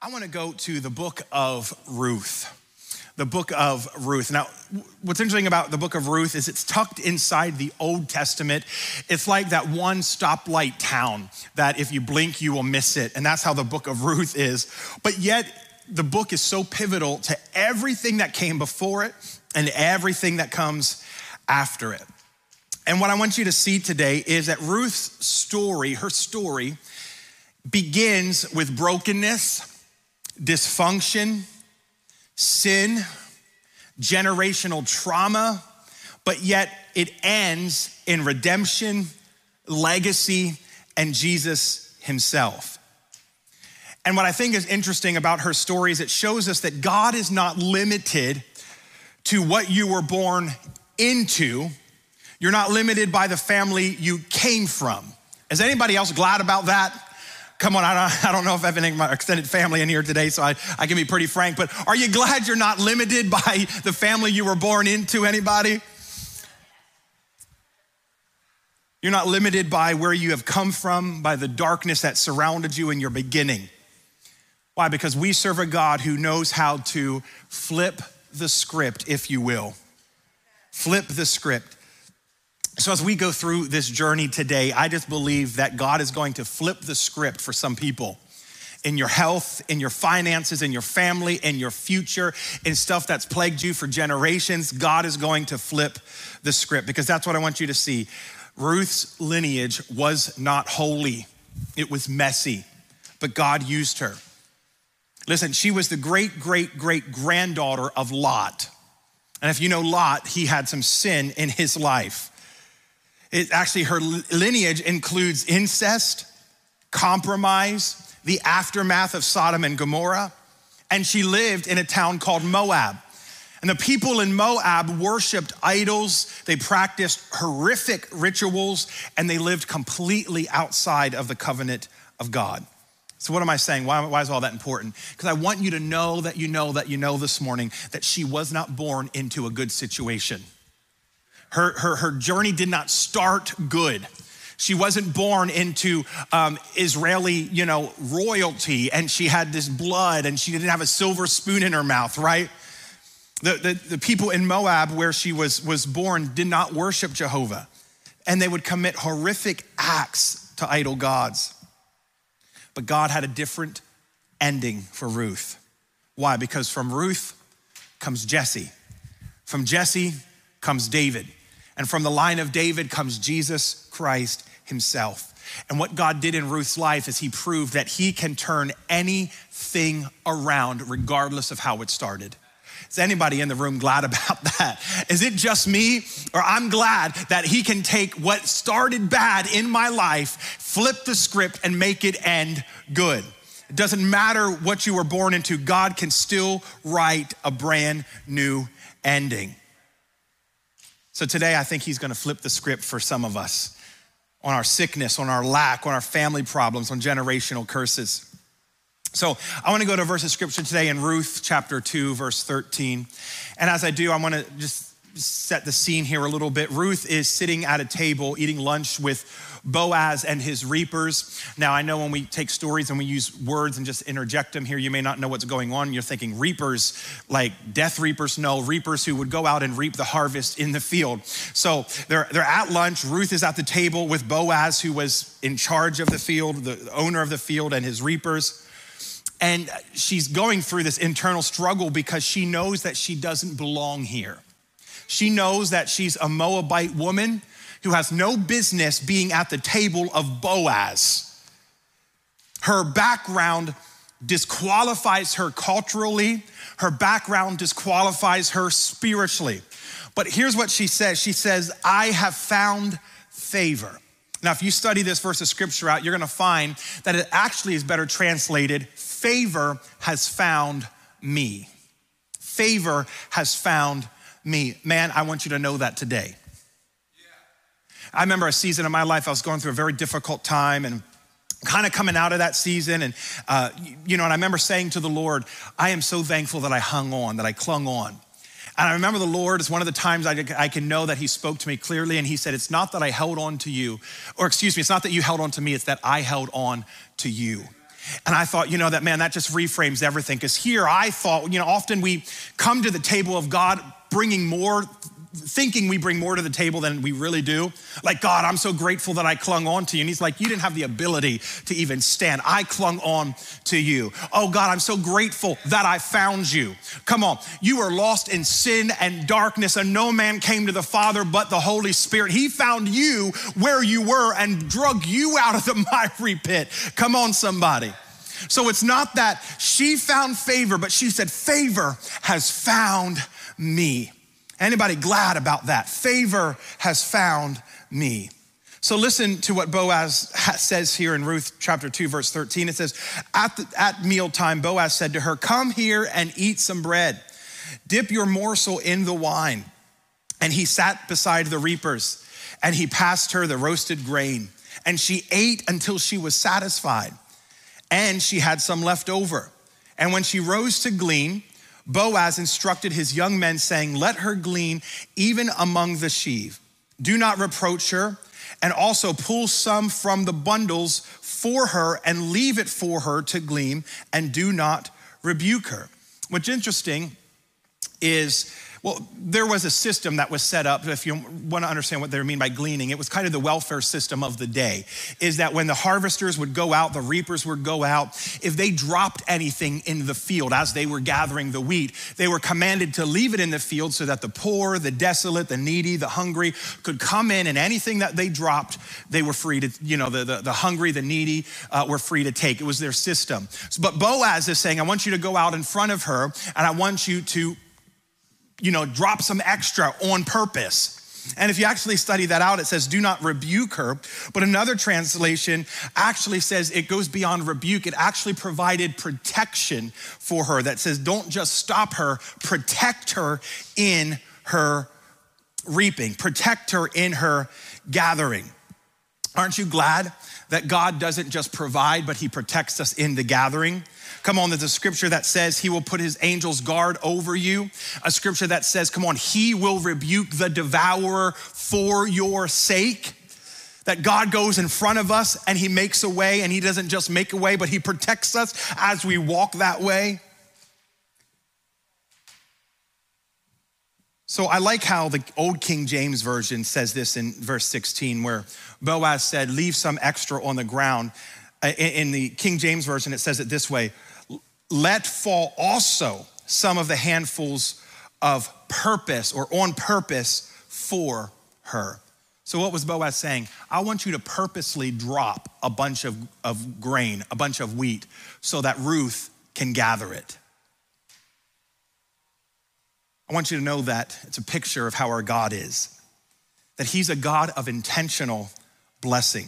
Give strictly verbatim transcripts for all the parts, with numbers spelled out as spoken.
I want to go to the book of Ruth. The book of Ruth. Now, what's interesting about the book of Ruth is it's tucked inside the Old Testament. It's like that one stoplight town that if you blink, you will miss it. And that's how the book of Ruth is. But yet, the book is so pivotal to everything that came before it and everything that comes after it. And what I want you to see today is that Ruth's story, her story, begins with brokenness, dysfunction, sin, generational trauma, but yet it ends in redemption, legacy, and Jesus himself. And what I think is interesting about her story is it shows us that God is not limited to what you were born into. You're not limited by the family you came from. Is anybody else glad about that? Come on, I don't, I don't know if I have any of my extended family in here today, so I, I can be pretty frank, but are you glad you're not limited by the family you were born into, anybody? You're not limited by where you have come from, by the darkness that surrounded you in your beginning. Why? Because we serve a God who knows how to flip the script, if you will. Flip the script. So as we go through this journey today, I just believe that God is going to flip the script for some people in your health, in your finances, in your family, in your future, in stuff that's plagued you for generations. God is going to flip the script because that's what I want you to see. Ruth's lineage was not holy. It was messy, but God used her. Listen, she was the great, great, great granddaughter of Lot. And if you know Lot, he had some sin in his life. It actually, her lineage includes incest, compromise, the aftermath of Sodom and Gomorrah, and she lived in a town called Moab. And the people in Moab worshiped idols, they practiced horrific rituals, and they lived completely outside of the covenant of God. So what am I saying? Why, why is all that important? Because I want you to know that you know that you know this morning that she was not born into a good situation. Her, her, her journey did not start good. She wasn't born into um, Israeli, you know, royalty, and she had this blood, and she didn't have a silver spoon in her mouth, right? The, the, the people in Moab where she was, was born did not worship Jehovah, and they would commit horrific acts to idol gods. But God had a different ending for Ruth. Why? Because from Ruth comes Jesse. From Jesse comes David. And from the line of David comes Jesus Christ himself. And what God did in Ruth's life is he proved that he can turn anything around regardless of how it started. Is anybody in the room glad about that? Is it just me? Or I'm glad that he can take what started bad in my life, flip the script and make it end good. It doesn't matter what you were born into, God can still write a brand new ending. So today, I think he's gonna flip the script for some of us on our sickness, on our lack, on our family problems, on generational curses. So I wanna go to a verse of scripture today in Ruth chapter two, verse thirteen. And as I do, I wanna just set the scene here a little bit. Ruth is sitting at a table eating lunch with Boaz and his reapers. Now I know when we take stories and we use words and just interject them here, you may not know what's going on. You're thinking reapers, like death reapers. No, reapers who would go out and reap the harvest in the field. So they're, they're at lunch. Ruth is at the table with Boaz, who was in charge of the field, the owner of the field and his reapers. And she's going through this internal struggle because she knows that she doesn't belong here. She knows that she's a Moabite woman who has no business being at the table of Boaz. Her background disqualifies her culturally. Her background disqualifies her spiritually. But here's what she says. She says, I have found favor. Now, if you study this verse of scripture out, you're gonna find that it actually is better translated, favor has found me. Favor has found me. Man, I want you to know that today. I remember a season of my life, I was going through a very difficult time and kind of coming out of that season. And, uh, you know, and I remember saying to the Lord, I am so thankful that I hung on, that I clung on. And I remember the Lord is one of the times I, I can know that he spoke to me clearly. And he said, it's not that I held on to you, or excuse me, it's not that you held on to me, it's that I held on to you. And I thought, you know, that man, that just reframes everything. Because here I thought, you know, often we come to the table of God bringing more, thinking we bring more to the table than we really do. Like, God, I'm so grateful that I clung on to you. And he's like, you didn't have the ability to even stand. I clung on to you. Oh God, I'm so grateful that I found you. Come on, you were lost in sin and darkness, and no man came to the Father but the Holy Spirit. He found you where you were and drug you out of the miry pit. Come on, somebody. So it's not that she found favor, but she said, favor has found me. Anybody glad about that? Favor has found me. So listen to what Boaz says here in Ruth chapter two, verse thirteen. It says, at, the, at mealtime, Boaz said to her, come here and eat some bread. Dip your morsel in the wine. And he sat beside the reapers, and he passed her the roasted grain. And she ate until she was satisfied, and she had some left over. And when she rose to glean, Boaz instructed his young men, saying, let her glean even among the sheaves. Do not reproach her, and also pull some from the bundles for her and leave it for her to glean, and do not rebuke her. What's interesting is, well, there was a system that was set up. If you want to understand what they mean by gleaning, it was kind of the welfare system of the day, is that when the harvesters would go out, the reapers would go out, if they dropped anything in the field as they were gathering the wheat, they were commanded to leave it in the field so that the poor, the desolate, the needy, the hungry could come in, and anything that they dropped, they were free to, you know, the, the, the hungry, the needy uh, were free to take. It was their system. So, but Boaz is saying, I want you to go out in front of her, and I want you to you know, drop some extra on purpose. And if you actually study that out, it says, do not rebuke her. But another translation actually says it goes beyond rebuke. It actually provided protection for her that says, don't just stop her, protect her in her reaping, protect her in her gathering. Aren't you glad that God doesn't just provide, but he protects us in the gathering? Come on, there's a scripture that says he will put his angels guard over you. A scripture that says, come on, he will rebuke the devourer for your sake. That God goes in front of us and he makes a way, and he doesn't just make a way, but he protects us as we walk that way. So I like how the old King James Version says this in verse sixteen, where Boaz said, leave some extra on the ground. In the King James Version, it says it this way, let fall also some of the handfuls of purpose or on purpose for her. So what was Boaz saying? I want you to purposely drop a bunch of, of grain, a bunch of wheat, so that Ruth can gather it. I want you to know that it's a picture of how our God is, that he's a God of intentional blessing.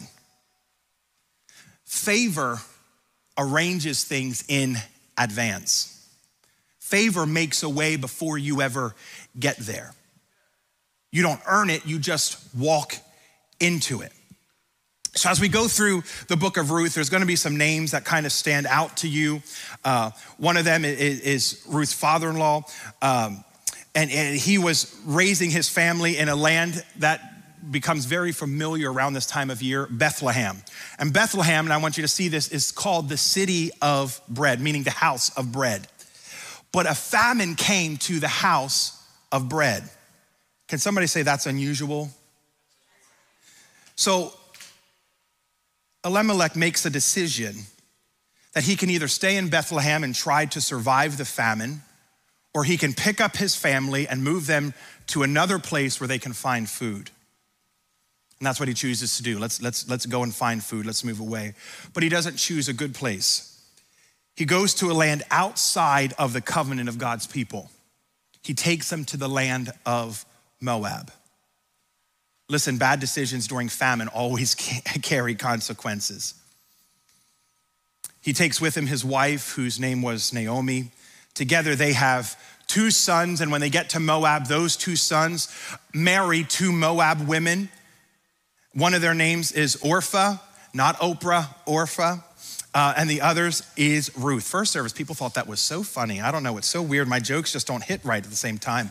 Favor arranges things in advance. Favor makes a way before you ever get there. You don't earn it, you just walk into it. So as we go through the book of Ruth, there's gonna be some names that kind of stand out to you. Uh, one of them is, is Ruth's father-in-law. Um, and, and he was raising his family in a land that becomes very familiar around this time of year, Bethlehem. And Bethlehem, and I want you to see this, is called the city of bread, meaning the house of bread. But a famine came to the house of bread. Can somebody say that's unusual? So Elimelech makes a decision that he can either stay in Bethlehem and try to survive the famine, or he can pick up his family and move them to another place where they can find food. And that's what he chooses to do. Let's, let's, let's go and find food. Let's move away. But he doesn't choose a good place. He goes to a land outside of the covenant of God's people. He takes them to the land of Moab. Listen, bad decisions during famine always carry consequences. He takes with him his wife, whose name was Naomi. Together they have two sons, and when they get to Moab, those two sons marry two Moab women. One of their names is Orpah, not Oprah, Orpah, uh, and the others is Ruth. First service, people thought that was so funny. I don't know, it's so weird. My jokes just don't hit right at the same time.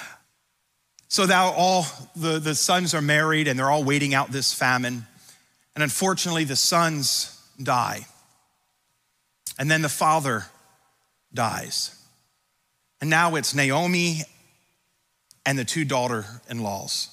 So now all the, the sons are married and they're all waiting out this famine. And unfortunately, the sons die. And then the father dies. And now it's Naomi and the two daughter-in-laws.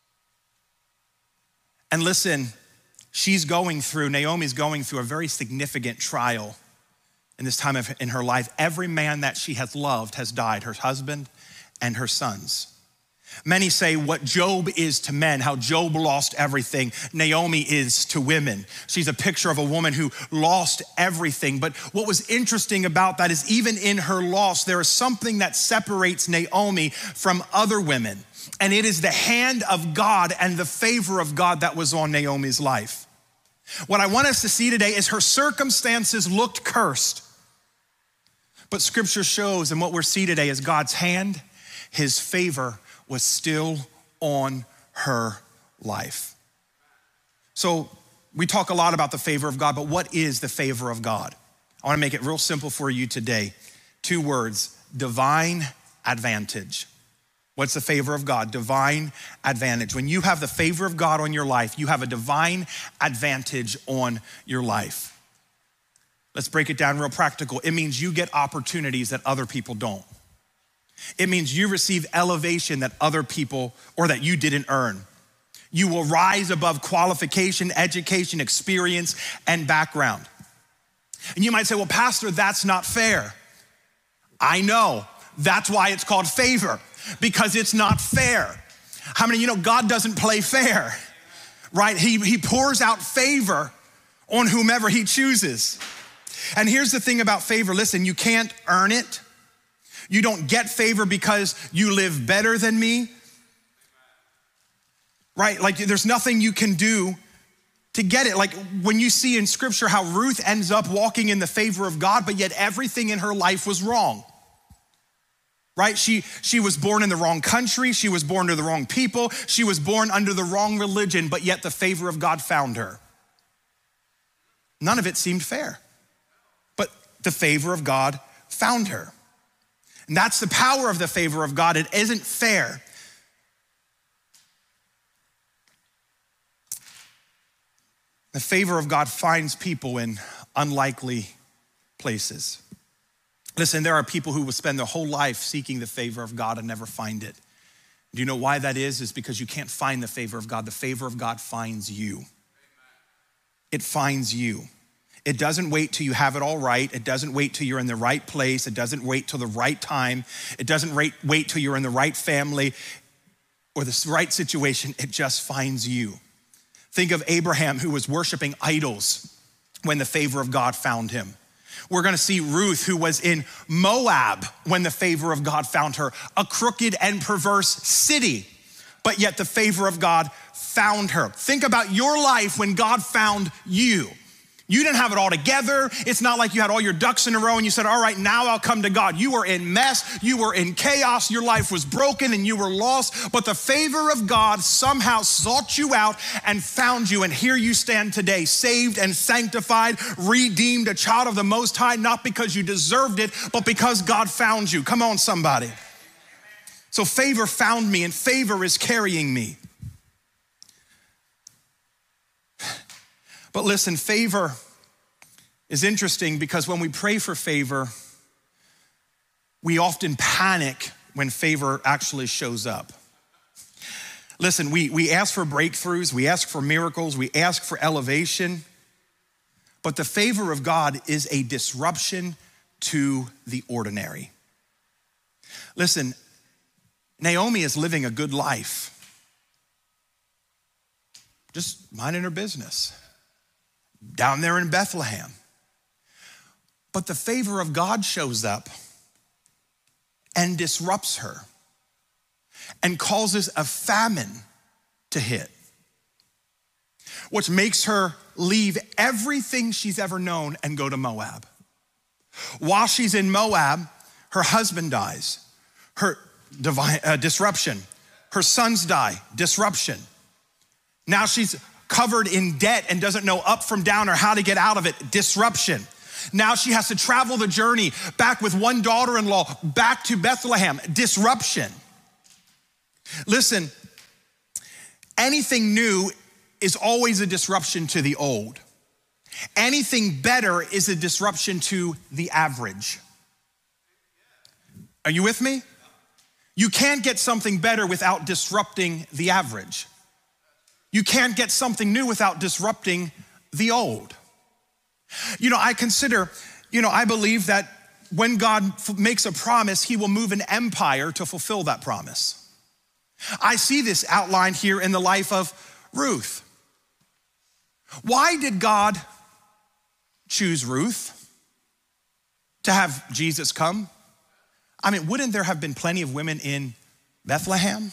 And listen, she's going through, Naomi's going through a very significant trial in this time of, in her life. Every man that she has loved has died, her husband and her sons. Many say what Job is to men, how Job lost everything, Naomi is to women. She's a picture of a woman who lost everything. But what was interesting about that is even in her loss, there is something that separates Naomi from other women. And it is the hand of God and the favor of God that was on Naomi's life. What I want us to see today is her circumstances looked cursed. But scripture shows, and what we're seeing today is God's hand, his favor was still on her life. So we talk a lot about the favor of God, but what is the favor of God? I wanna make it real simple for you today. Two words, divine advantage. What's the favor of God? Divine advantage. When you have the favor of God on your life, you have a divine advantage on your life. Let's break it down real practical. It means you get opportunities that other people don't. It means you receive elevation that other people or that you didn't earn. You will rise above qualification, education, experience, and background. And you might say, well, Pastor, that's not fair. I know. That's why it's called favor, because it's not fair. How many of you know God doesn't play fair, right? He, he pours out favor on whomever he chooses. And here's the thing about favor. Listen, you can't earn it. You don't get favor because you live better than me, right? Like there's nothing you can do to get it. Like when you see in scripture how Ruth ends up walking in the favor of God, but yet everything in her life was wrong, right? She, she was born in the wrong country. She was born to the wrong people. She was born under the wrong religion, but yet the favor of God found her. None of it seemed fair, but the favor of God found her. And that's the power of the favor of God. It isn't fair. The favor of God finds people in unlikely places. Listen, there are people who will spend their whole life seeking the favor of God and never find it. Do you know why that is? It's because you can't find the favor of God. The favor of God finds you. It finds you. It doesn't wait till you have it all right. It doesn't wait till you're in the right place. It doesn't wait till the right time. It doesn't wait, wait till you're in the right family or the right situation. It just finds you. Think of Abraham, who was worshiping idols when the favor of God found him. We're gonna see Ruth, who was in Moab when the favor of God found her, a crooked and perverse city, but yet the favor of God found her. Think about your life when God found you. You didn't have it all together. It's not like you had all your ducks in a row and you said, all right, now I'll come to God. You were in mess, you were in chaos, your life was broken and you were lost, but the favor of God somehow sought you out and found you. And here you stand today, saved and sanctified, redeemed, a child of the Most High, not because you deserved it, but because God found you. Come on, somebody. So favor found me and favor is carrying me. But listen, favor is interesting because when we pray for favor, we often panic when favor actually shows up. Listen, we, we ask for breakthroughs, we ask for miracles, we ask for elevation, but the favor of God is a disruption to the ordinary. Listen, Naomi is living a good life, just minding her business down there in Bethlehem. But the favor of God shows up and disrupts her and causes a famine to hit, which makes her leave everything she's ever known and go to Moab. While she's in Moab, her husband dies, her divine, uh, disruption. Her sons die, disruption. Now she's covered in debt and doesn't know up from down or how to get out of it, disruption. Now she has to travel the journey back with one daughter-in-law back to Bethlehem, disruption. Listen, anything new is always a disruption to the old. Anything better is a disruption to the average. Are you with me? You can't get something better without disrupting the average. You can't get something new without disrupting the old. You know, I consider, you know, I believe that when God f- makes a promise, he will move an empire to fulfill that promise. I see this outlined here in the life of Ruth. Why did God choose Ruth to have Jesus come? I mean, wouldn't there have been plenty of women in Bethlehem?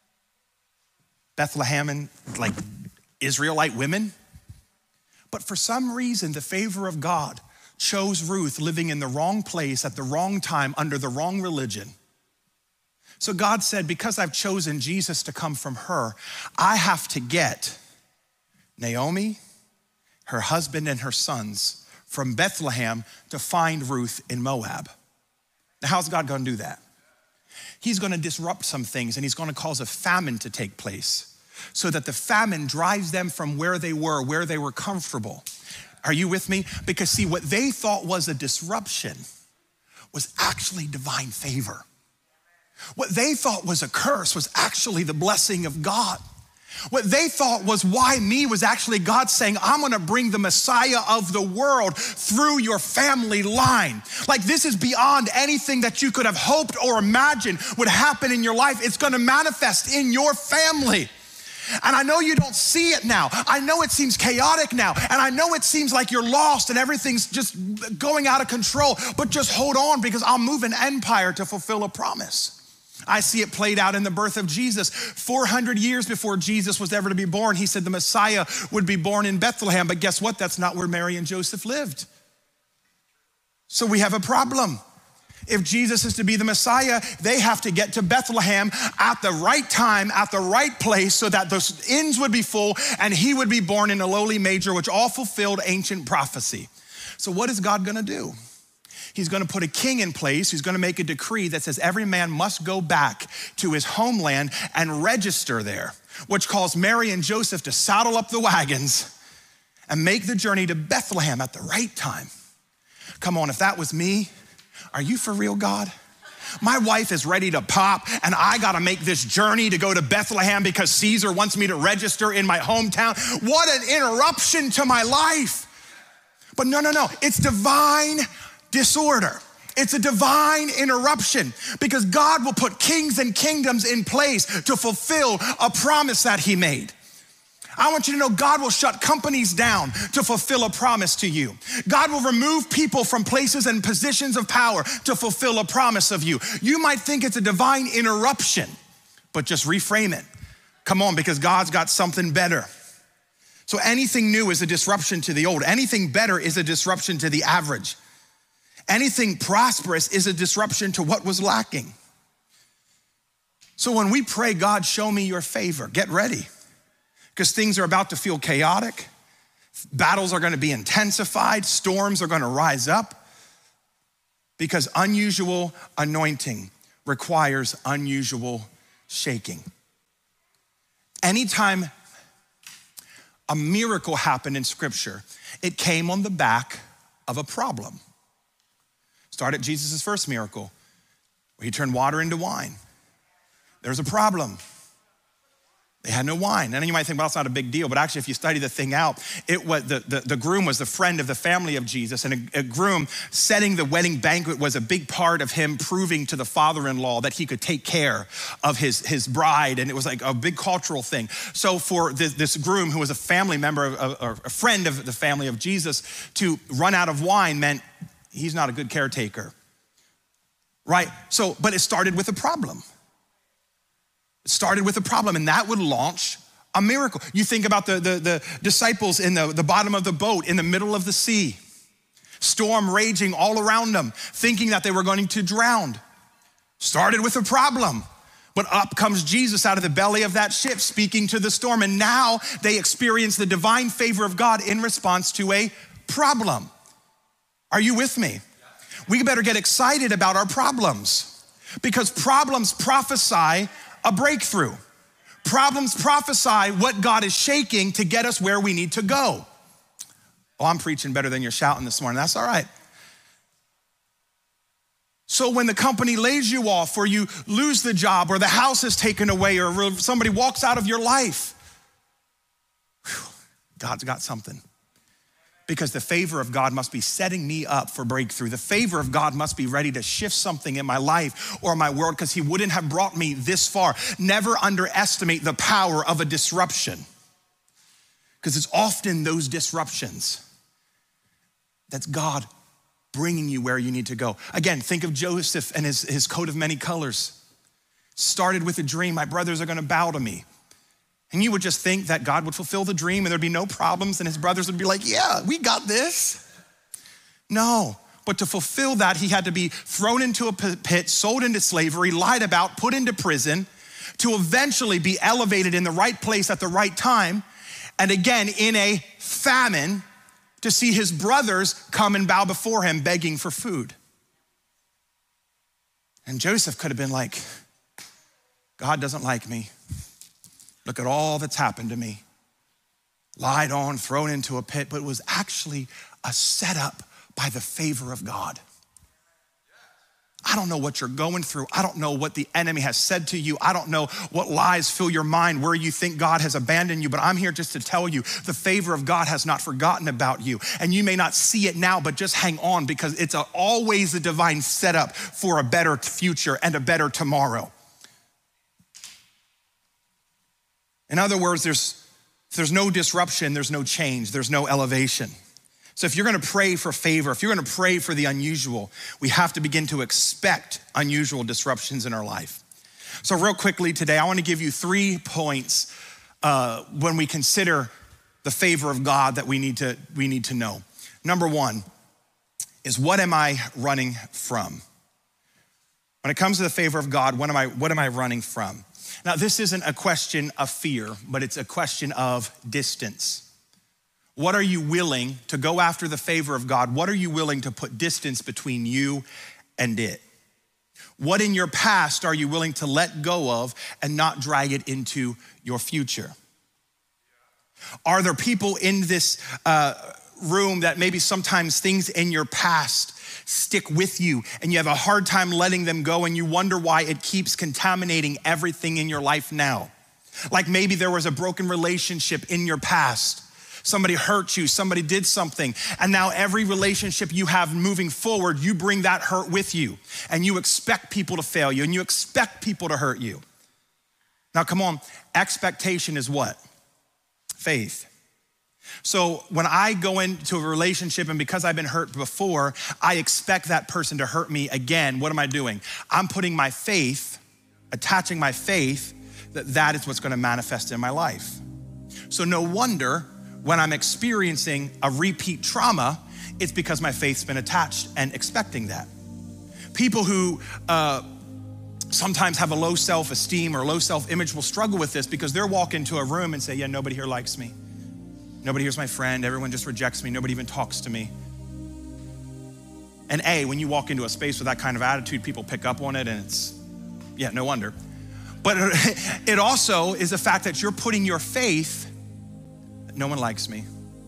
Bethlehem and like Israelite women? But for some reason, the favor of God chose Ruth living in the wrong place at the wrong time under the wrong religion. So God said, because I've chosen Jesus to come from her, I have to get Naomi, her husband, and her sons from Bethlehem to find Ruth in Moab. Now, how's God gonna do that? He's gonna disrupt some things and he's gonna cause a famine to take place so that the famine drives them from where they were, where they were comfortable. Are you with me? Because see, what they thought was a disruption was actually divine favor. What they thought was a curse was actually the blessing of God. What they thought was why me was actually God saying, I'm gonna bring the Messiah of the world through your family line. Like this is beyond anything that you could have hoped or imagined would happen in your life. It's gonna manifest in your family. And I know you don't see it now. I know it seems chaotic now. And I know it seems like you're lost and everything's just going out of control, but just hold on because I'll move an empire to fulfill a promise. I see it played out in the birth of Jesus. four hundred years before Jesus was ever to be born, he said the Messiah would be born in Bethlehem. But guess what? That's not where Mary and Joseph lived. So we have a problem. If Jesus is to be the Messiah, they have to get to Bethlehem at the right time, at the right place, so that the inns would be full and he would be born in a lowly manger, which all fulfilled ancient prophecy. So what is God gonna do? He's gonna put a king in place. He's gonna make a decree that says every man must go back to his homeland and register there, which calls Mary and Joseph to saddle up the wagons and make the journey to Bethlehem at the right time. Come on, if that was me, are you for real, God? My wife is ready to pop and I gotta make this journey to go to Bethlehem because Caesar wants me to register in my hometown. What an interruption to my life. But no, no, no, it's divine disorder. It's a divine interruption because God will put kings and kingdoms in place to fulfill a promise that he made. I want you to know God will shut companies down to fulfill a promise to you. God will remove people from places and positions of power to fulfill a promise of you. You might think it's a divine interruption, but just reframe it. Come on, because God's got something better. So anything new is a disruption to the old. Anything better is a disruption to the average. Anything prosperous is a disruption to what was lacking. So when we pray, God, show me your favor, get ready. Because things are about to feel chaotic. Battles are gonna be intensified. Storms are gonna rise up. Because unusual anointing requires unusual shaking. Anytime a miracle happened in Scripture, it came on the back of a problem. Start at Jesus' first miracle, where he turned water into wine. There's a problem. They had no wine. And then you might think, well, it's not a big deal. But actually, if you study the thing out, it was the, the, the groom was the friend of the family of Jesus. And a, a groom setting the wedding banquet was a big part of him proving to the father-in-law that he could take care of his, his bride. And it was like a big cultural thing. So for this, this groom, who was a family member, of, or a friend of the family of Jesus, to run out of wine meant he's not a good caretaker, right? So, but it started with a problem. It started with a problem, and that would launch a miracle. You think about the, the, the disciples in the, the bottom of the boat in the middle of the sea, storm raging all around them, thinking that they were going to drown. Started with a problem, but up comes Jesus out of the belly of that ship speaking to the storm, and now they experience the divine favor of God in response to a problem. Are you with me? We better get excited about our problems because problems prophesy a breakthrough. Problems prophesy what God is shaking to get us where we need to go. Oh, I'm preaching better than you're shouting this morning. That's all right. So when the company lays you off, or you lose the job, or the house is taken away, or somebody walks out of your life, whew, God's got something. Because the favor of God must be setting me up for breakthrough. The favor of God must be ready to shift something in my life or my world, because he wouldn't have brought me this far. Never underestimate the power of a disruption, because it's often those disruptions that's God bringing you where you need to go. Again, think of Joseph and his, his coat of many colors. Started with a dream, my brothers are gonna bow to me. And you would just think that God would fulfill the dream and there'd be no problems and his brothers would be like, yeah, we got this. No, but to fulfill that, he had to be thrown into a pit, sold into slavery, lied about, put into prison, to eventually be elevated in the right place at the right time. And again, in a famine, to see his brothers come and bow before him begging for food. And Joseph could have been like, God doesn't like me. Look at all that's happened to me. Lied on, thrown into a pit, but it was actually a setup by the favor of God. I don't know what you're going through. I don't know what the enemy has said to you. I don't know what lies fill your mind, where you think God has abandoned you, but I'm here just to tell you the favor of God has not forgotten about you. And you may not see it now, but just hang on, because it's a, always a divine setup for a better future and a better tomorrow. In other words, there's, if there's no disruption, there's no change, there's no elevation. So if you're gonna pray for favor, if you're gonna pray for the unusual, we have to begin to expect unusual disruptions in our life. So real quickly today, I wanna give you three points uh, when we consider the favor of God that we need to, we need to know. Number one is, what am I running from? When it comes to the favor of God, what am I, what am I running from? Now, this isn't a question of fear, but it's a question of distance. What are you willing to go after the favor of God? What are you willing to put distance between you and it? What in your past are you willing to let go of and not drag it into your future? Are there people in this uh, room that maybe sometimes things in your past stick with you and you have a hard time letting them go, and you wonder why it keeps contaminating everything in your life now? Like maybe there was a broken relationship in your past. Somebody hurt you, somebody did something, and now every relationship you have moving forward, you bring that hurt with you, and you expect people to fail you, and you expect people to hurt you. Now come on, expectation is what? Faith. So when I go into a relationship, and because I've been hurt before, I expect that person to hurt me again, what am I doing? I'm putting my faith, attaching my faith that that is what's gonna manifest in my life. So no wonder when I'm experiencing a repeat trauma, it's because my faith's been attached and expecting that. People who uh, sometimes have a low self-esteem or low self-image will struggle with this, because they'll walk into a room and say, yeah, nobody here likes me. Nobody here's my friend, everyone just rejects me, nobody even talks to me. And A, when you walk into a space with that kind of attitude, people pick up on it, and it's, yeah, no wonder. But it also is the fact that you're putting your faith, no one likes me.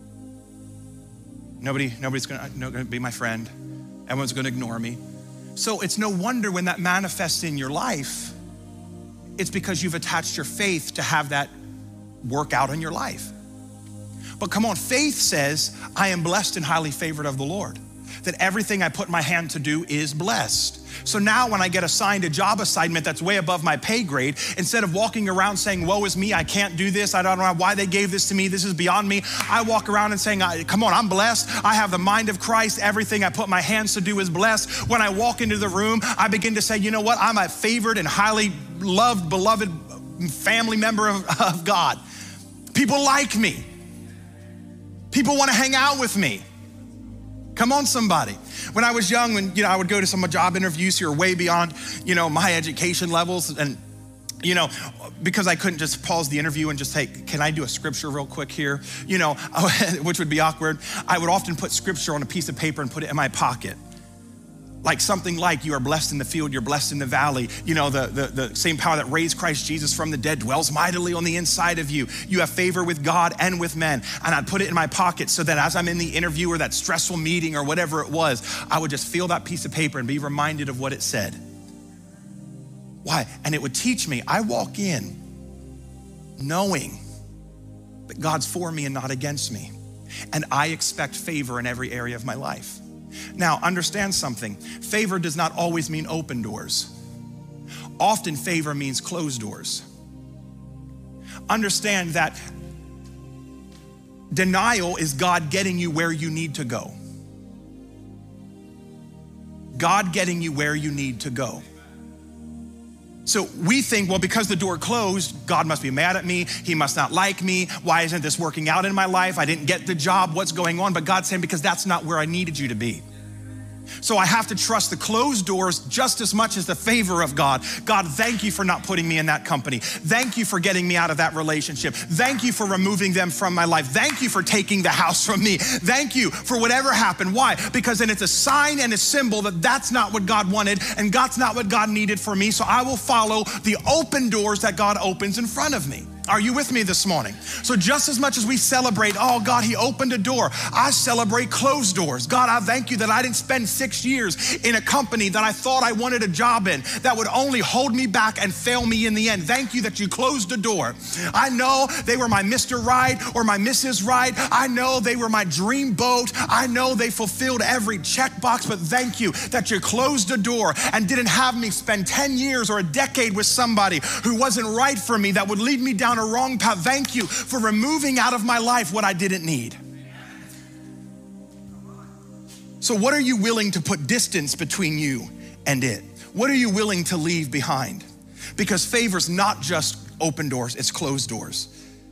Nobody, nobody's gonna, no, gonna be my friend. Everyone's gonna ignore me. So it's no wonder when that manifests in your life, it's because you've attached your faith to have that work out in your life. But come on, faith says, I am blessed and highly favored of the Lord, that everything I put my hand to do is blessed. So now when I get assigned a job assignment that's way above my pay grade, instead of walking around saying, woe is me, I can't do this, I don't know why they gave this to me, this is beyond me, I walk around and saying, come on, I'm blessed, I have the mind of Christ, everything I put my hands to do is blessed. When I walk into the room, I begin to say, you know what, I'm a favored and highly loved, beloved family member of, of God. People like me. People wanna hang out with me. Come on, somebody. When I was young, when you know, I would go to some job interviews who are way beyond, you know, my education levels, and you know, because I couldn't just pause the interview and just say, can I do a scripture real quick here? You know, which would be awkward. I would often put scripture on a piece of paper and put it in my pocket. Like something like you are blessed in the field, you're blessed in the valley. You know, the, the, the same power that raised Christ Jesus from the dead dwells mightily on the inside of you. You have favor with God and with men. And I'd put it in my pocket so that as I'm in the interview or that stressful meeting or whatever it was, I would just feel that piece of paper and be reminded of what it said. Why? And it would teach me. I walk in knowing that God's for me and not against me. And I expect favor in every area of my life. Now, understand something. Favor does not always mean open doors. Often favor means closed doors. Understand that denial is God getting you where you need to go. God getting you where you need to go. So we think, well, because the door closed, God must be mad at me. He must not like me. Why isn't this working out in my life? I didn't get the job. What's going on? But God's saying, because that's not where I needed you to be. So I have to trust the closed doors just as much as the favor of God. God, thank you for not putting me in that company. Thank you for getting me out of that relationship. Thank you for removing them from my life. Thank you for taking the house from me. Thank you for whatever happened. Why? Because then it's a sign and a symbol that that's not what God wanted and God's not what God needed for me. So I will follow the open doors that God opens in front of me. Are you with me this morning? So just as much as we celebrate, oh God, he opened a door, I celebrate closed doors. God, I thank you that I didn't spend six years in a company that I thought I wanted a job in that would only hold me back and fail me in the end. Thank you that you closed the door. I know they were my Mister Right or my Missus Right. I know they were my dream boat. I know they fulfilled every checkbox, but thank you that you closed the door and didn't have me spend ten years or a decade with somebody who wasn't right for me, that would lead me down a wrong path. Thank you for removing out of my life what I didn't need. So what are you willing to put distance between you and it? What are you willing to leave behind? Because favor's not just open doors, it's closed doors.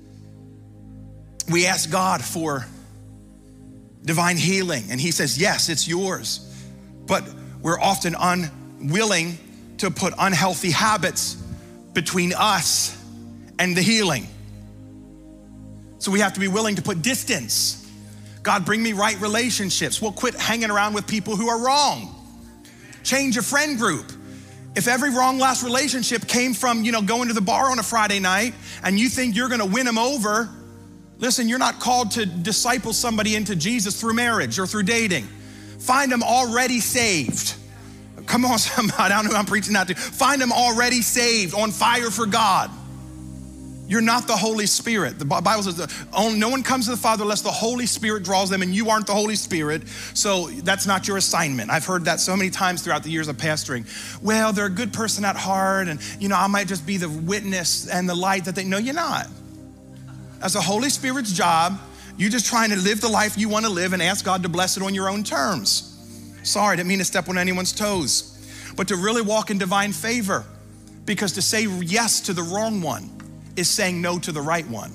We ask God for divine healing and he says, yes, it's yours. But we're often unwilling to put unhealthy habits between us and the healing. So we have to be willing to put distance. God, bring me right relationships. Well, quit hanging around with people who are wrong. Change your friend group. If every wrong last relationship came from, you know, going to the bar on a Friday night and you think you're gonna win them over, listen, you're not called to disciple somebody into Jesus through marriage or through dating. Find them already saved. Come on, somebody, I don't know who I'm preaching that to. Find them already saved, on fire for God. You're not the Holy Spirit. The Bible says no one comes to the Father unless the Holy Spirit draws them, and you aren't the Holy Spirit, so that's not your assignment. I've heard that so many times throughout the years of pastoring. Well, they're a good person at heart, and you know, I might just be the witness and the light that they, no, you're not. That's the Holy Spirit's job. You're just trying to live the life you want to live and ask God to bless it on your own terms. Sorry, I didn't mean to step on anyone's toes, but to really walk in divine favor, because to say yes to the wrong one is saying no to the right one.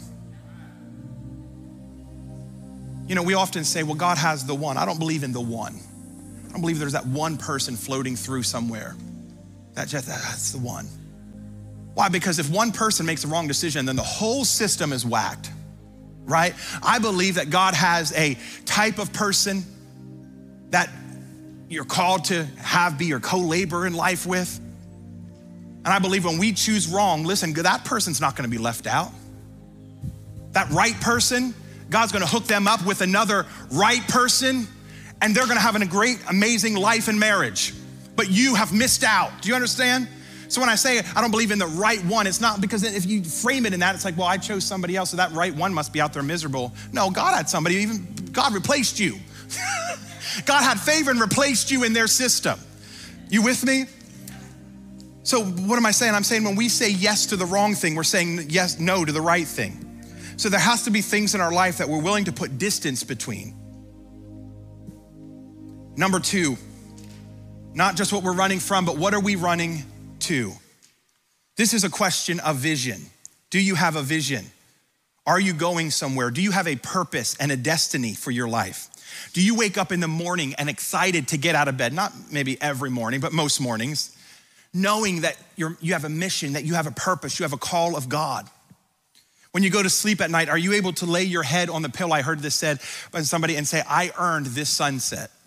You know, we often say, well, God has the one. I don't believe in the one. I don't believe there's that one person floating through somewhere. That just, that's the one. Why? Because if one person makes a wrong decision, then the whole system is whacked, right? I believe that God has a type of person that you're called to have be your co-laborer in life with. And I believe when we choose wrong, listen, that person's not gonna be left out. That right person, God's gonna hook them up with another right person, and they're gonna have a great, amazing life in marriage. But you have missed out. Do you understand? So when I say I don't believe in the right one, it's not because if you frame it in that, it's like, well, I chose somebody else, so that right one must be out there miserable. No, God had somebody, even God replaced you. God had favor and replaced you in their system. You with me? So what am I saying? I'm saying when we say yes to the wrong thing, we're saying yes, no to the right thing. So there has to be things in our life that we're willing to put distance between. Number two, not just what we're running from, but what are we running to? This is a question of vision. Do you have a vision? Are you going somewhere? Do you have a purpose and a destiny for your life? Do you wake up in the morning and excited to get out of bed? Not maybe every morning, but most mornings, knowing that you're, you have a mission, that you have a purpose, you have a call of God. When you go to sleep at night, are you able to lay your head on the pillow? I heard this said by somebody and say, I earned this sunset.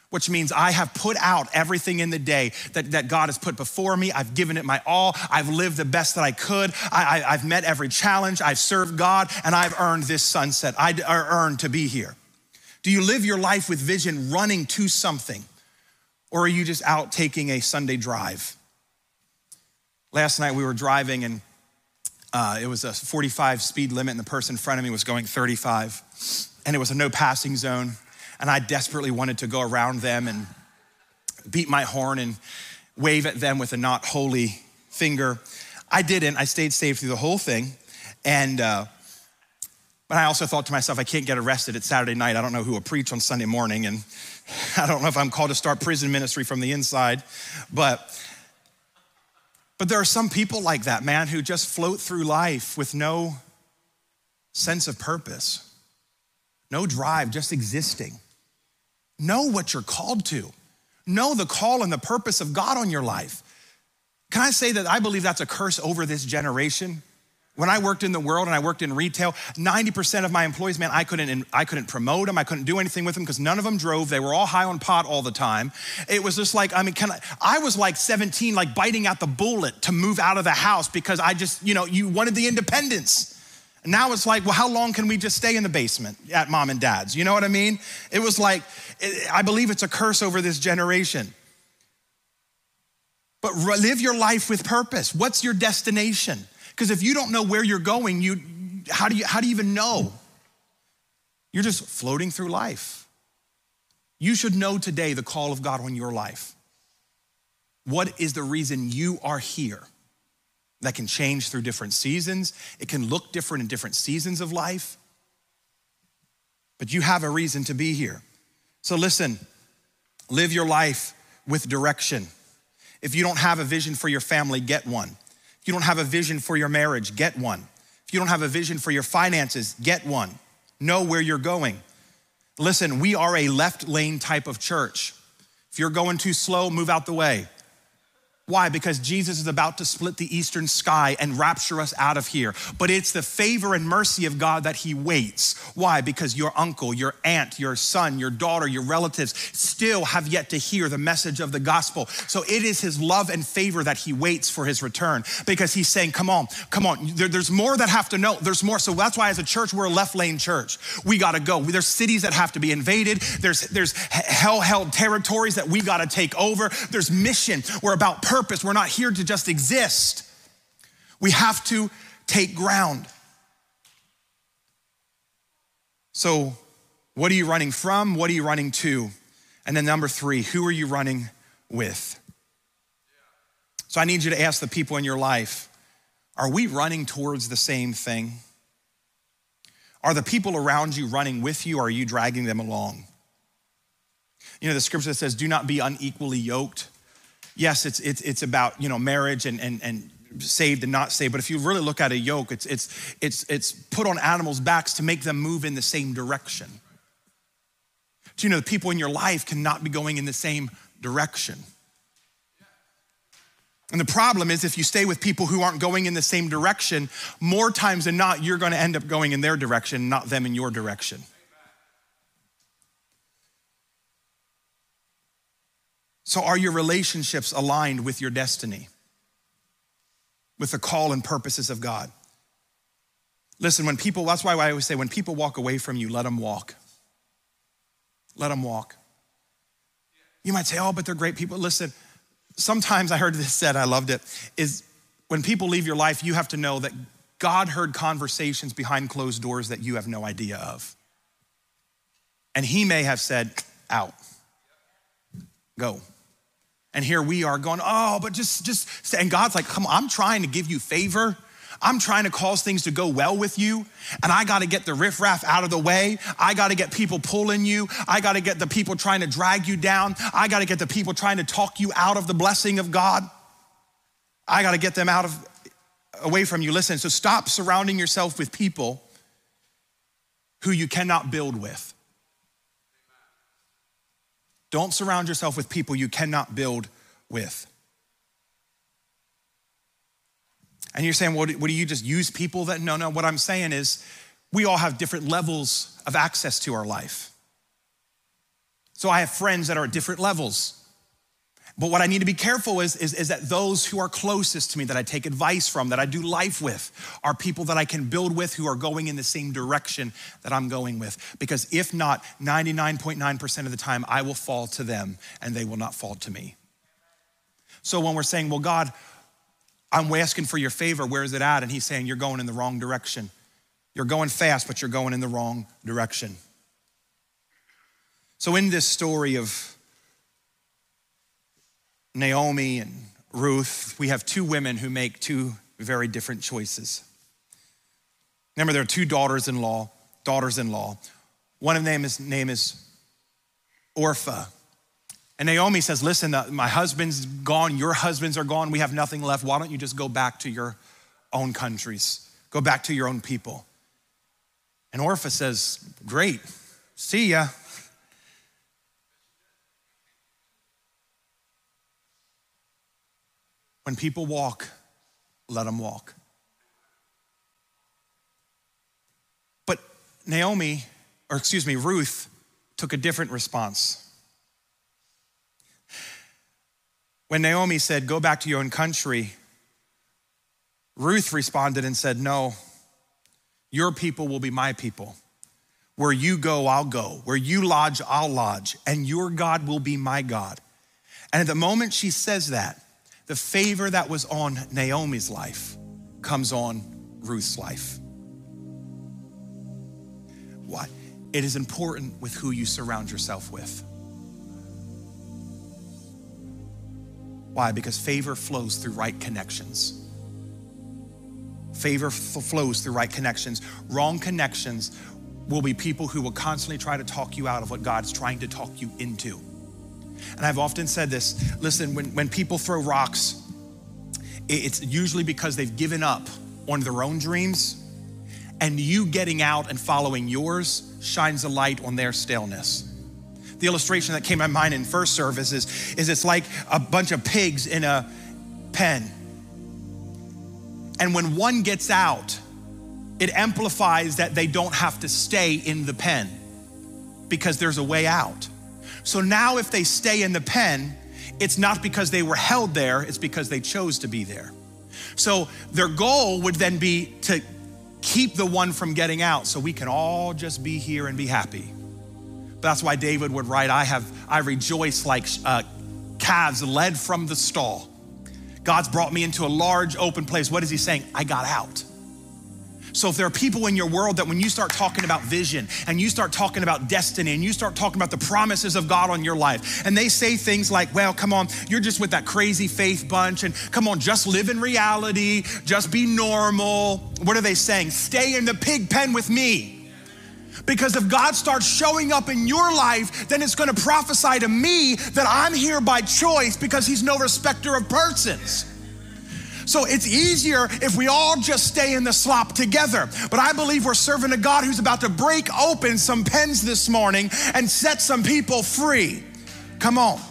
which means I have put out everything in the day that, that God has put before me. I've given it my all. I've lived the best that I could. I, I, I've met every challenge. I've served God, and I've earned this sunset. I earned to be here. Do you live your life with vision running to something, or are you just out taking a Sunday drive? Last night we were driving, and uh, it was a forty-five speed limit, and the person in front of me was going thirty-five, and it was a no passing zone. And I desperately wanted to go around them and beat my horn and wave at them with a not holy finger. I didn't. I stayed safe through the whole thing. And, uh, but I also thought to myself, I can't get arrested. It's Saturday night. I don't know who will preach on Sunday morning. And I don't know if I'm called to start prison ministry from the inside. But, but there are some people like that, man, who just float through life with no sense of purpose, no drive, just existing. Know what you're called to. Know the call and the purpose of God on your life. Can I say that I believe that's a curse over this generation? When I worked in the world and I worked in retail, ninety percent of my employees, man, I couldn't, I couldn't promote them. I couldn't do anything with them because none of them drove. They were all high on pot all the time. It was just like, I mean, can I, I was like seventeen, like biting out the bullet to move out of the house because I just, you know, you wanted the independence. Now it's like, well, how long can we just stay in the basement at mom and dad's? You know what I mean? It was like, I believe it's a curse over this generation. But live your life with purpose. What's your destination? Because if you don't know where you're going, you how do you how do you even know? You're just floating through life. You should know today the call of God on your life. What is the reason you are here? That can change through different seasons. It can look different in different seasons of life. But you have a reason to be here. So listen, live your life with direction. If you don't have a vision for your family, get one. If you don't have a vision for your marriage, get one. If you don't have a vision for your finances, get one. Know where you're going. Listen, we are a left lane type of church. If you're going too slow, move out the way. Why? Because Jesus is about to split the eastern sky and rapture us out of here. But it's the favor and mercy of God that he waits. Why? Because your uncle, your aunt, your son, your daughter, your relatives still have yet to hear the message of the gospel. So it is his love and favor that he waits for his return, because he's saying, come on, come on. There, there's more that have to know. There's more. So that's why as a church, we're a left lane church. We got to go. There's cities that have to be invaded. There's, there's hell-held territories that we got to take over. There's mission. We're about purpose. Purpose. We're not here to just exist. We have to take ground. So what are you running from? What are you running to? And then number three, who are you running with? So I need you to ask the people in your life, are we running towards the same thing? Are the people around you running with you, or are you dragging them along? You know, the scripture that says, do not be unequally yoked. Yes, it's it's it's about, you know, marriage and and and saved and not saved. But if you really look at a yoke, it's it's it's it's put on animals' backs to make them move in the same direction. Do you know the people in your life cannot be going in the same direction? And the problem is, if you stay with people who aren't going in the same direction, more times than not, you're going to end up going in their direction, not them in your direction. So are your relationships aligned with your destiny, with the call and purposes of God? Listen, when people, that's why I always say, when people walk away from you, let them walk. Let them walk. You might say, oh, but they're great people. Listen, sometimes I heard this said, I loved it, is when people leave your life, you have to know that God heard conversations behind closed doors that you have no idea of. And he may have said, out, go. And here we are going, oh, but just, just, and God's like, come on, I'm trying to give you favor. I'm trying to cause things to go well with you. And I got to get the riffraff out of the way. I got to get people pulling you. I got to get the people trying to drag you down. I got to get the people trying to talk you out of the blessing of God. I got to get them out of, away from you. Listen, so stop surrounding yourself with people who you cannot build with. Don't surround yourself with people you cannot build with. And you're saying, well, what do you just use people that? No, no, what I'm saying is we all have different levels of access to our life. So I have friends that are at different levels. But what I need to be careful is, is, is that those who are closest to me, that I take advice from, that I do life with, are people that I can build with who are going in the same direction that I'm going with. Because if not, ninety-nine point nine percent of the time, I will fall to them and they will not fall to me. So when we're saying, well, God, I'm asking for your favor, where is it at? And he's saying, you're going in the wrong direction. You're going fast, but you're going in the wrong direction. So in this story of Naomi and Ruth, we have two women who make two very different choices. Remember, there are two daughters-in-law, daughters-in-law. One of them is name is Orpah. And Naomi says, listen, my husband's gone, your husbands are gone, we have nothing left. Why don't you just go back to your own countries? Go back to your own people. And Orpah says, great, see ya. When people walk, let them walk. But Naomi, or excuse me, Ruth took a different response. When Naomi said, go back to your own country, Ruth responded and said, no, your people will be my people. Where you go, I'll go. Where you lodge, I'll lodge. And your God will be my God. And at the moment she says that, the favor that was on Naomi's life comes on Ruth's life. Why? It is important with who you surround yourself with. Why? Because favor flows through right connections. Favor f- flows through right connections. Wrong connections will be people who will constantly try to talk you out of what God's trying to talk you into. And I've often said this, listen, when, when people throw rocks, it's usually because they've given up on their own dreams, and you getting out and following yours shines a light on their staleness. The illustration that came to my mind in first service is, is it's like a bunch of pigs in a pen. And when one gets out, it amplifies that they don't have to stay in the pen because there's a way out. So now if they stay in the pen, it's not because they were held there, it's because they chose to be there. So their goal would then be to keep the one from getting out so we can all just be here and be happy. But that's why David would write, I have, I rejoice like uh, calves led from the stall. God's brought me into a large open place. What is he saying? I got out. So if there are people in your world that when you start talking about vision and you start talking about destiny and you start talking about the promises of God on your life, and they say things like, well, come on, you're just with that crazy faith bunch, and come on, just live in reality, just be normal. What are they saying? Stay in the pig pen with me. Because if God starts showing up in your life, then it's gonna prophesy to me that I'm here by choice because he's no respecter of persons. So it's easier if we all just stay in the slop together. But I believe we're serving a God who's about to break open some pens this morning and set some people free. Come on.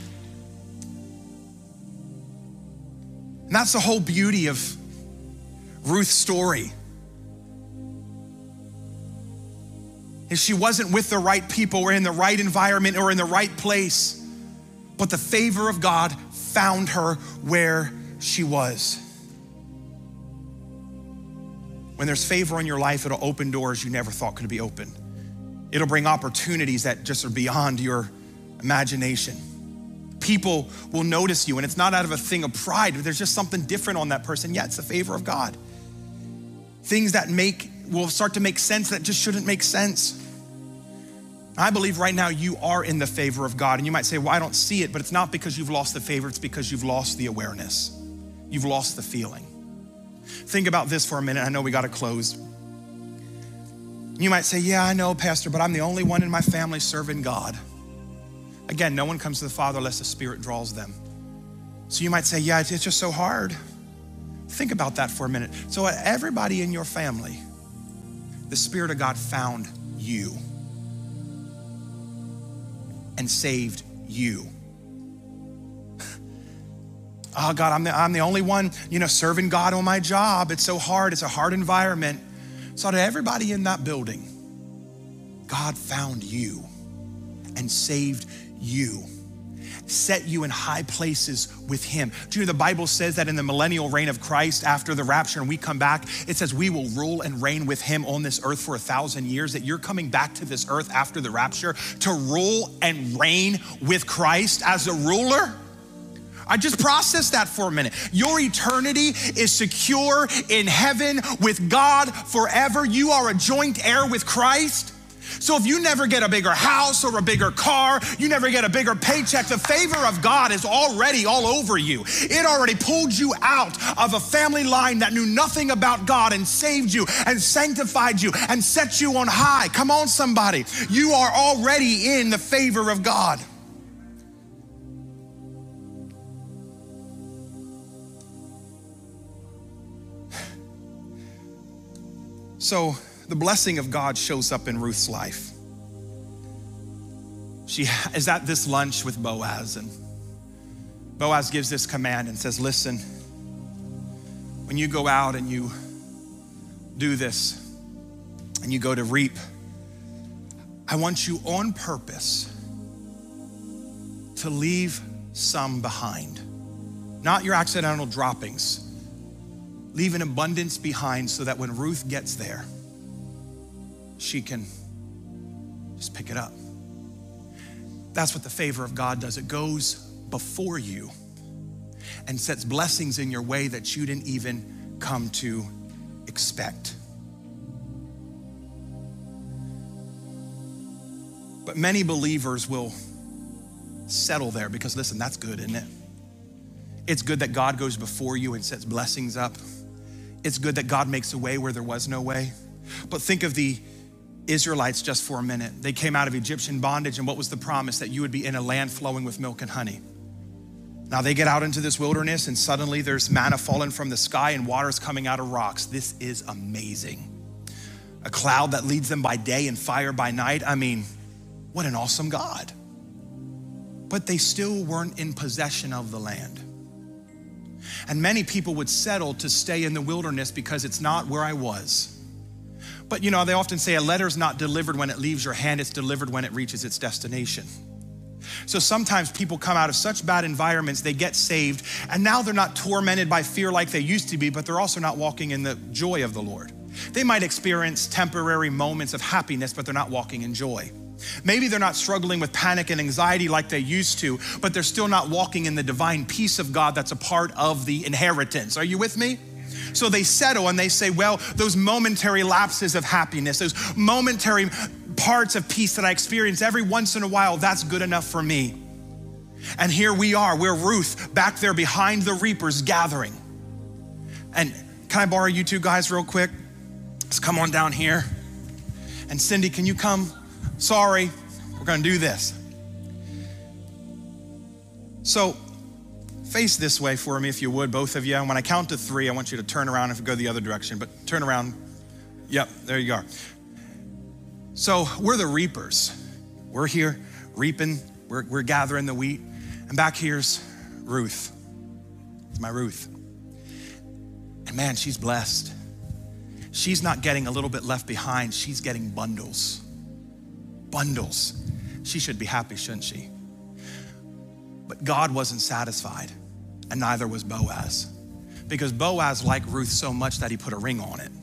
And that's the whole beauty of Ruth's story. If she wasn't with the right people or in the right environment or in the right place, but the favor of God found her where she was. When there's favor in your life, it'll open doors you never thought could be open. It'll bring opportunities that just are beyond your imagination. People will notice you, and it's not out of a thing of pride, but there's just something different on that person. Yeah, it's the favor of God. Things that make will start to make sense that just shouldn't make sense. I believe right now you are in the favor of God, and you might say, well, I don't see it, but it's not because you've lost the favor, it's because you've lost the awareness. You've lost the feeling. Think about this for a minute. I know we got to close. You might say, yeah, I know, Pastor, but I'm the only one in my family serving God. Again, no one comes to the Father unless the Spirit draws them. So you might say, yeah, it's just so hard. Think about that for a minute. So everybody in your family, the Spirit of God found you and saved you. Oh God, I'm the, I'm the only one, you know, serving God on my job. It's so hard, it's a hard environment. So to everybody in that building, God found you and saved you, set you in high places with him. Do you know the Bible says that in the millennial reign of Christ, after the rapture and we come back, it says we will rule and reign with him on this earth for a thousand years, that you're coming back to this earth after the rapture to rule and reign with Christ as a ruler? I just processed that for a minute. Your eternity is secure in heaven with God forever. You are a joint heir with Christ. So if you never get a bigger house or a bigger car, you never get a bigger paycheck, the favor of God is already all over you. It already pulled you out of a family line that knew nothing about God and saved you and sanctified you and set you on high. Come on, somebody. You are already in the favor of God. So the blessing of God shows up in Ruth's life. She is at this lunch with Boaz, and Boaz gives this command and says, listen, when you go out and you do this and you go to reap, I want you on purpose to leave some behind. Not your accidental droppings. Leave an abundance behind so that when Ruth gets there, she can just pick it up. That's what the favor of God does. It goes before you and sets blessings in your way that you didn't even come to expect. But many believers will settle there because, listen, that's good, isn't it? It's good that God goes before you and sets blessings up. It's good that God makes a way where there was no way. But think of the Israelites just for a minute. They came out of Egyptian bondage, and what was the promise? That you would be in a land flowing with milk and honey. Now they get out into this wilderness, and suddenly there's manna falling from the sky and water's coming out of rocks. This is amazing. A cloud that leads them by day and fire by night. I mean, what an awesome God. But they still weren't in possession of the land. And many people would settle to stay in the wilderness because it's not where I was. But you know, they often say a letter's not delivered when it leaves your hand, it's delivered when it reaches its destination. So sometimes people come out of such bad environments, they get saved, and now they're not tormented by fear like they used to be, but they're also not walking in the joy of the Lord. They might experience temporary moments of happiness, but they're not walking in joy. Maybe they're not struggling with panic and anxiety like they used to, but they're still not walking in the divine peace of God that's a part of the inheritance. Are you with me? So they settle and they say, well, those momentary lapses of happiness, those momentary parts of peace that I experience every once in a while, that's good enough for me. And here we are, we're Ruth back there behind the reapers gathering. And can I borrow you two guys real quick? Let's come on down here. And Cindy, can you come? Sorry, we're gonna do this. So face this way for me if you would, both of you. And when I count to three, I want you to turn around and go the other direction, but turn around. Yep, there you are. So we're the reapers. We're here reaping, we're, we're gathering the wheat. And back here's Ruth. It's my Ruth. And man, she's blessed. She's not getting a little bit left behind, she's getting bundles. Bundles. She should be happy, shouldn't she? But God wasn't satisfied, and neither was Boaz, because Boaz liked Ruth so much that he put a ring on it.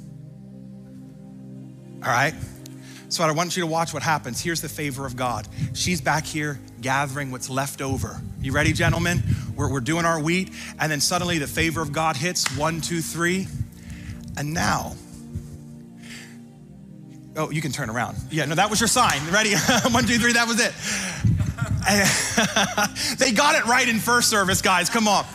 All right? So I want you to watch what happens. Here's the favor of God. She's back here gathering what's left over. You ready, gentlemen? We're, we're doing our wheat, and then suddenly the favor of God hits. One, two, three. And now, oh, you can turn around. Yeah, no, that was your sign. Ready? One, two, three, that was it. They got it right in first service, guys, come on.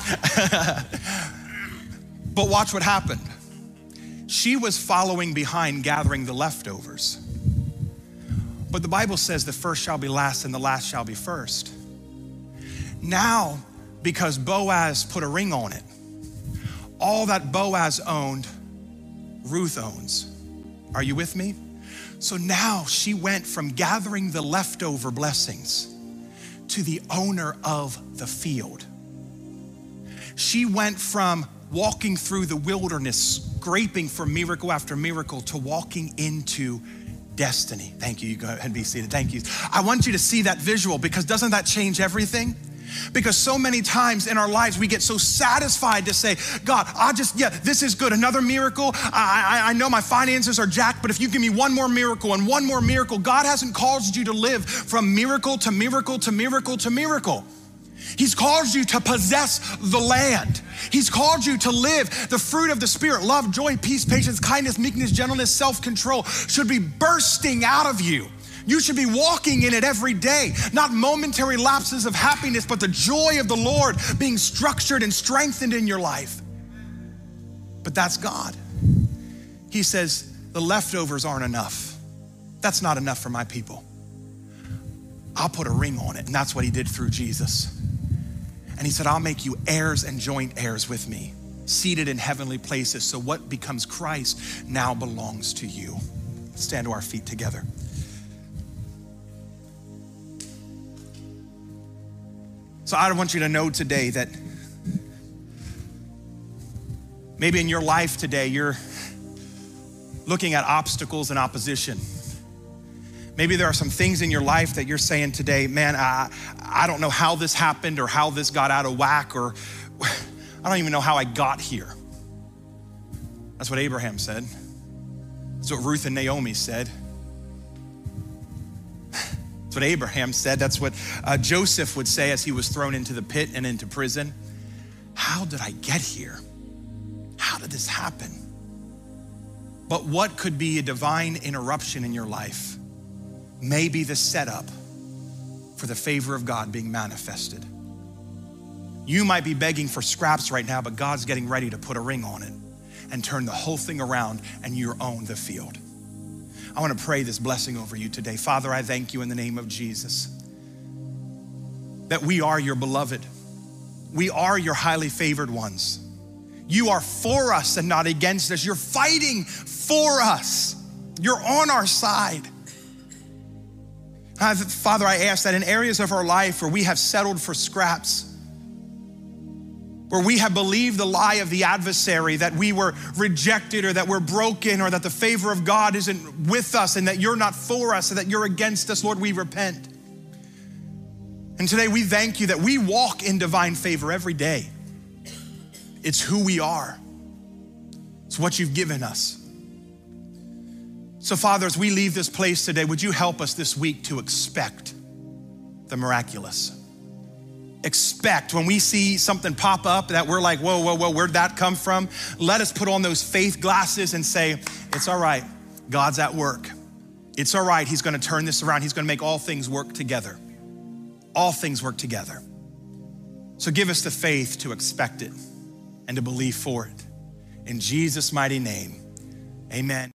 But watch what happened. She was following behind, gathering the leftovers. But the Bible says the first shall be last and the last shall be first. Now, because Boaz put a ring on it, all that Boaz owned, Ruth owns. Are you with me? So now she went from gathering the leftover blessings to the owner of the field. She went from walking through the wilderness, scraping for miracle after miracle, to walking into destiny. Thank you. You go ahead and be seated. Thank you. I want you to see that visual, because doesn't that change everything? Because so many times in our lives, we get so satisfied to say, God, I just, yeah, this is good. Another miracle. I, I, I know my finances are jacked, but if you give me one more miracle and one more miracle, God hasn't caused you to live from miracle to miracle to miracle to miracle. He's called you to possess the land. He's called you to live the fruit of the Spirit. Love, joy, peace, patience, kindness, meekness, gentleness, self-control should be bursting out of you. You should be walking in it every day, not momentary lapses of happiness, but the joy of the Lord being structured and strengthened in your life. But that's God. He says, the leftovers aren't enough. That's not enough for my people. I'll put a ring on it, and that's what he did through Jesus. And he said, I'll make you heirs and joint heirs with me, seated in heavenly places. So what becomes Christ now belongs to you. Let's stand to our feet together. So I want you to know today that maybe in your life today, you're looking at obstacles and opposition. Maybe there are some things in your life that you're saying today, man, I, I don't know how this happened or how this got out of whack, or I don't even know how I got here. That's what Abraham said. That's what Ruth and Naomi said. That's what Abraham said. That's what uh, Joseph would say as he was thrown into the pit and into prison. How did I get here? How did this happen? But what could be a divine interruption in your life may be the setup for the favor of God being manifested. You might be begging for scraps right now, but God's getting ready to put a ring on it and turn the whole thing around, and you own the field. I want to pray this blessing over you today. Father, I thank you in the name of Jesus that we are your beloved. We are your highly favored ones. You are for us and not against us. You're fighting for us. You're on our side. Father, I ask that in areas of our life where we have settled for scraps, where we have believed the lie of the adversary, that we were rejected or that we're broken or that the favor of God isn't with us and that you're not for us and that you're against us, Lord, we repent. And today we thank you that we walk in divine favor every day. It's who we are. It's what you've given us. So Father, as we leave this place today, would you help us this week to expect the miraculous? Expect when we see something pop up that we're like, whoa, whoa, whoa, where'd that come from? Let us put on those faith glasses and say, it's all right, God's at work. It's all right, he's gonna turn this around. He's gonna make all things work together. All things work together. So give us the faith to expect it and to believe for it. In Jesus' mighty name, amen.